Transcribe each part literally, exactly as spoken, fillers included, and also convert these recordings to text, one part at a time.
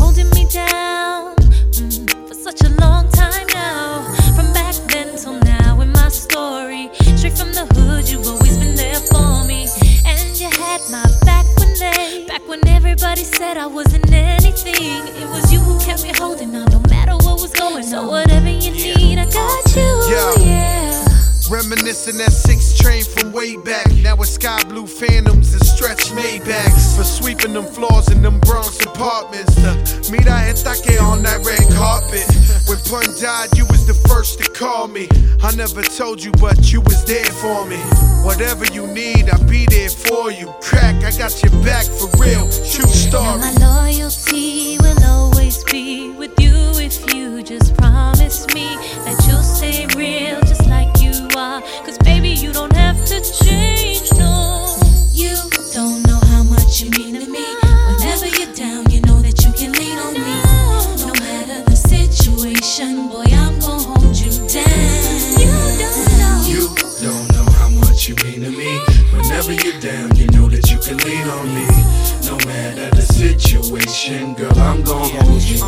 holding me down mm, for such a long time now. From back then till now in my story, straight from the hood, you've always been there for me. And you had my back when they, back when everybody said I wasn't anything. It was you who kept me holding on no matter what was going on. So whatever you need, I got you, yeah. yeah. Reminiscing that six train from way back. Now it's sky blue phantoms and stretch Maybachs. For sweeping them floors in them Bronx apartments. To meet I had Take on that red carpet. When Pun died, you was the first to call me. I never told you, but you was there for me. Whatever you need, I'll be there for you. Crack, I got your back for real. True story. Now my loyalty will always be with you if you just promise me that you'll stay real just like you are. Cause baby, you don't have to change, no. You don't know how much you mean to me. Whenever you're down, you know that you can lean on me. No matter the situation, boy, I'm gon' hold you down. You don't know. You don't know how much you mean to me. Whenever you're down, you know that you can lean on me. No matter the situation, girl, I'm gon' hold you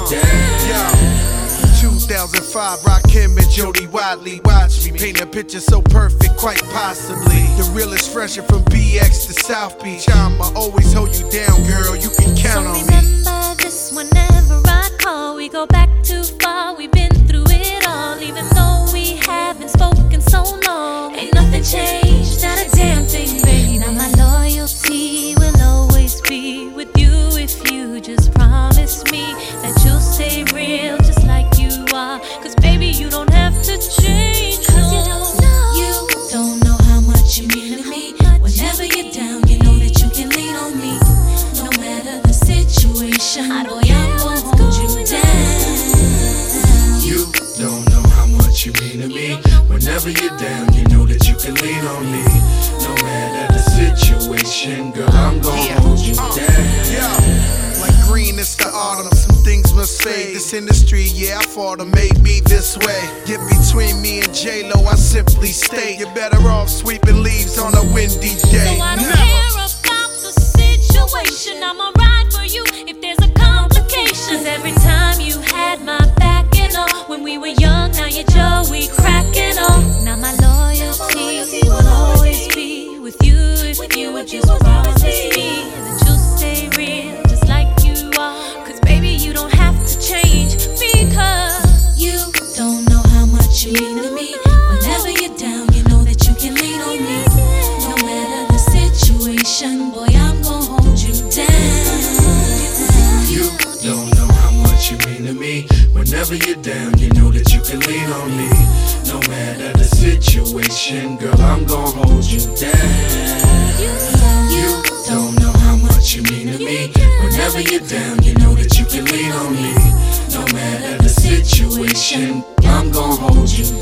down. two thousand five, Rakim and Jody Watley. Watch me paint a picture so perfect, quite possibly. The realest fresher from B X to South Beach. I'ma always hold you down, girl, you can count so on me. Remember this whenever I call. We go back too far, we've been through it all. Even though we haven't spoken so long, ain't nothing changed, not a damn thing, baby. Now my loyalty will always be with you if you just promise me that you'll stay real just like you are. Cause baby, you don't have to change, cause you don't know. You don't know how much you mean to me. Whenever you're down, you know that you can lean on me. No matter the situation, boy, I'm gon' hold you down. You don't know how much you mean to me. Whenever you're down, you know that you can lean on me. No matter the situation, girl, I'm gon' hold you down. Like green, it's the autumn. Some things must fade. This industry, yeah, I fought to make me this way. Get between me and J-Lo, I simply state you're better off sweeping leaves on a windy day. So I don't care about the situation. I'ma ride for you if there's a complication. Cause every time you had my back and all, when we were young, now you're Joey cracking on. Now my loyalty will always be with you if you would just promise me that you'll stay real just like you are. Cause baby, you don't have to change because you don't know how much you mean to me. Whenever you're down, you know that you can lean on me. No matter the situation, boy, I'm gon' hold you down. You don't know how much you mean to me. Whenever you're down, you know that you can lean on me. No matter the situation, girl, I'm gon' hold you down. You don't know how much you mean to me. Whenever you're down, you know that you can lean on me. No matter the situation, I'm gon' hold you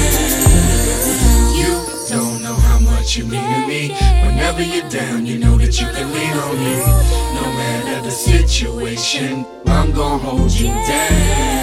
down. You don't know how much you mean to me. Whenever you're down, you know that you can lean on me. No matter the situation, I'm gon' hold you down.